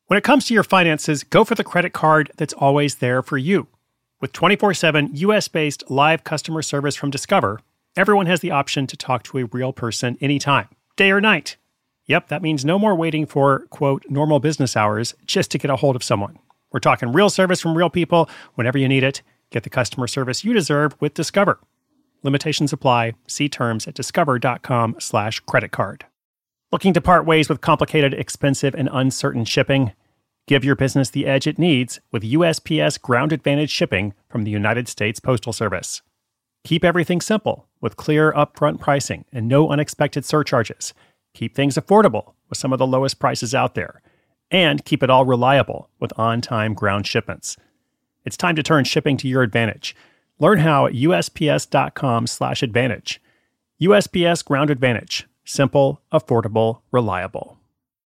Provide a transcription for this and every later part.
When it comes to your finances, go for the credit card that's always there for you. With 24/7 US-based live customer service from Discover, everyone has the option to talk to a real person anytime, day or night. Yep, that means no more waiting for, quote, normal business hours just to get a hold of someone. We're talking real service from real people whenever you need it. Get the customer service you deserve with Discover. Limitations apply. See terms at discover.com/creditcard. Looking to part ways with complicated, expensive, and uncertain shipping? Give your business the edge it needs with USPS Ground Advantage shipping from the United States Postal Service. Keep everything simple with clear upfront pricing and no unexpected surcharges. Keep things affordable with some of the lowest prices out there. And keep it all reliable with on-time ground shipments. It's time to turn shipping to your advantage. Learn how at USPS.com/advantage. USPS Ground Advantage. Simple, affordable, reliable.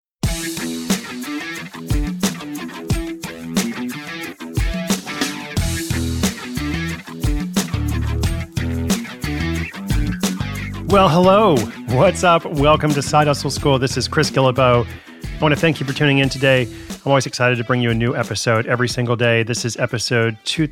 Well, hello. What's up? Welcome to Side Hustle School. This is Chris Guillebeau. I want to thank you for tuning in today. I'm always excited to bring you a new episode every single day. This is episode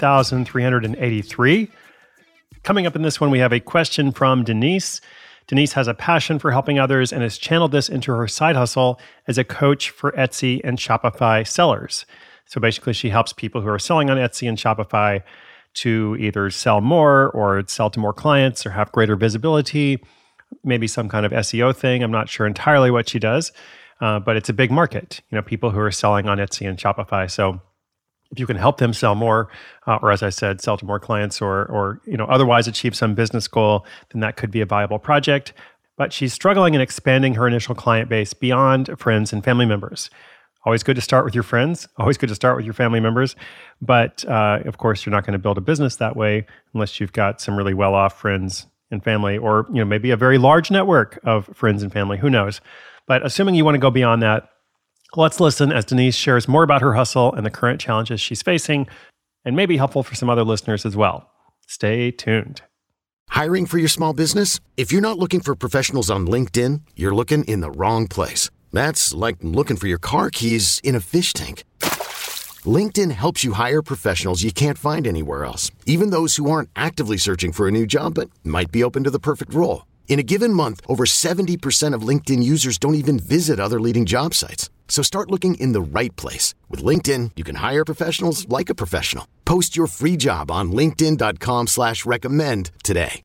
2383. Coming up in this one, we have a question from Denise. Denise has a passion for helping others and has channeled this into her side hustle as a coach for Etsy and Shopify sellers. So basically, she helps people who are selling on Etsy and Shopify to either sell more or sell to more clients or have greater visibility, maybe some kind of SEO thing. I'm not sure entirely what she does, but it's a big market, people who are selling on Etsy and Shopify. So if you can help them sell more, or as I said, sell to more clients or otherwise achieve some business goal, then that could be a viable project. But she's struggling in expanding her initial client base beyond friends and family members. Always good to start with your friends, always good to start with your family members. But of course, you're not going to build a business that way unless you've got some really well-off friends and family, or maybe a very large network of friends and family, who knows. But assuming you want to go beyond that, let's listen as Denise shares more about her hustle and the current challenges she's facing, and may be helpful for some other listeners as well. Stay tuned. Hiring for your small business? If you're not looking for professionals on LinkedIn, you're looking in the wrong place. That's like looking for your car keys in a fish tank. LinkedIn helps you hire professionals you can't find anywhere else, even those who aren't actively searching for a new job but might be open to the perfect role. In a given month, over 70% of LinkedIn users don't even visit other leading job sites. So start looking in the right place. With LinkedIn, you can hire professionals like a professional. Post your free job on linkedin.com/recommend today.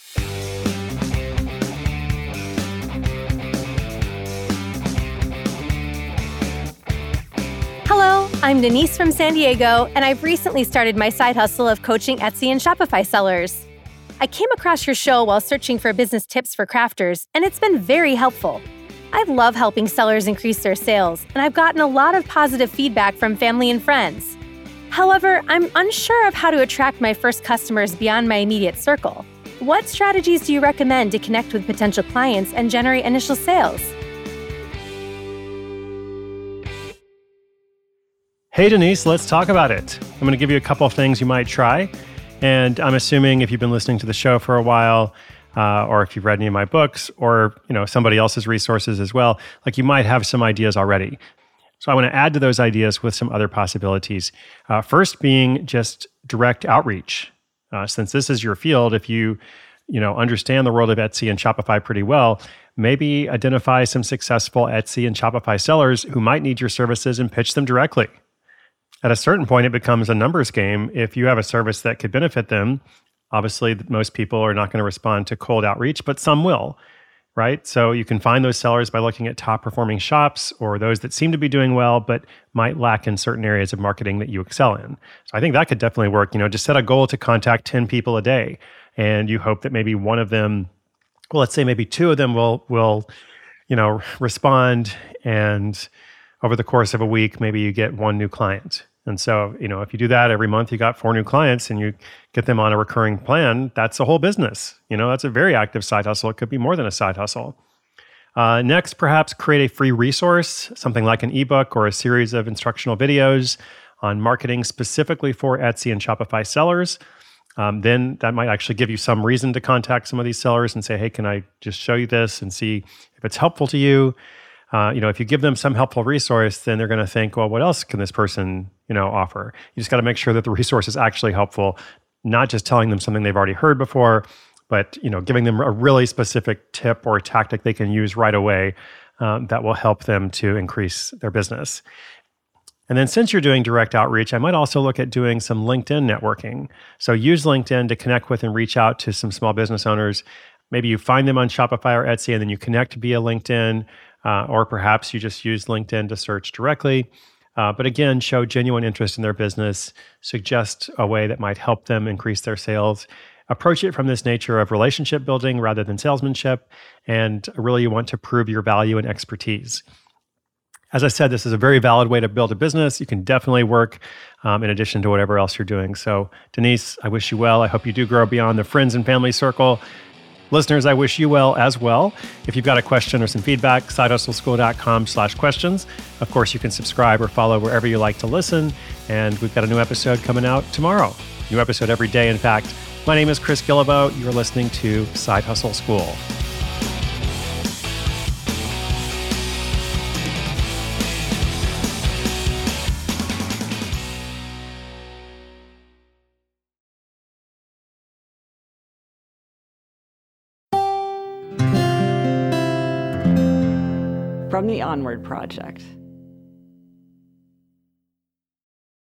Hello, I'm Denise from San Diego, and I've recently started my side hustle of coaching Etsy and Shopify sellers. I came across your show while searching for business tips for crafters, and it's been very helpful. I love helping sellers increase their sales, and I've gotten a lot of positive feedback from family and friends. However, I'm unsure of how to attract my first customers beyond my immediate circle. What strategies do you recommend to connect with potential clients and generate initial sales? Hey, Denise, let's talk about it. I'm going to give you a couple of things you might try. And I'm assuming if you've been listening to the show for a while, or if you've read any of my books, or somebody else's resources as well, you might have some ideas already. So I want to add to those ideas with some other possibilities. First being just direct outreach. Since this is your field, if you understand the world of Etsy and Shopify pretty well, maybe identify some successful Etsy and Shopify sellers who might need your services and pitch them directly. At a certain point, it becomes a numbers game. If you have a service that could benefit them, obviously most people are not going to respond to cold outreach, but some will, right? So you can find those sellers by looking at top performing shops or those that seem to be doing well, but might lack in certain areas of marketing that you excel in. So I think that could definitely work. Just set a goal to contact 10 people a day, and you hope that maybe one of them, well, let's say maybe two of them will respond, and over the course of a week, maybe you get one new client. And so, if you do that every month, you got 4 new clients and you get them on a recurring plan, that's a whole business. That's a very active side hustle. It could be more than a side hustle. Next, perhaps create a free resource, something like an ebook or a series of instructional videos on marketing specifically for Etsy and Shopify sellers. Then that might actually give you some reason to contact some of these sellers and say, hey, can I just show you this and see if it's helpful to you? If you give them some helpful resource, then they're going to think, well, what else can this person, offer? You just got to make sure that the resource is actually helpful, not just telling them something they've already heard before, but, giving them a really specific tip or tactic they can use right away that will help them to increase their business. And then since you're doing direct outreach, I might also look at doing some LinkedIn networking. So use LinkedIn to connect with and reach out to some small business owners. Maybe you find them on Shopify or Etsy and then you connect via LinkedIn, or perhaps you just use LinkedIn to search directly. But again, show genuine interest in their business, suggest a way that might help them increase their sales. Approach it from this nature of relationship building rather than salesmanship, and really you want to prove your value and expertise. As I said, this is a very valid way to build a business. You can definitely work in addition to whatever else you're doing. So Denise, I wish you well. I hope you do grow beyond the friends and family circle. Listeners, I wish you well as well. If you've got a question or some feedback, sidehustleschool.com/questions. Of course, you can subscribe or follow wherever you like to listen. And we've got a new episode coming out tomorrow. New episode every day, in fact. My name is Chris Guillebeau. You're listening to Side Hustle School. From the Onward Project.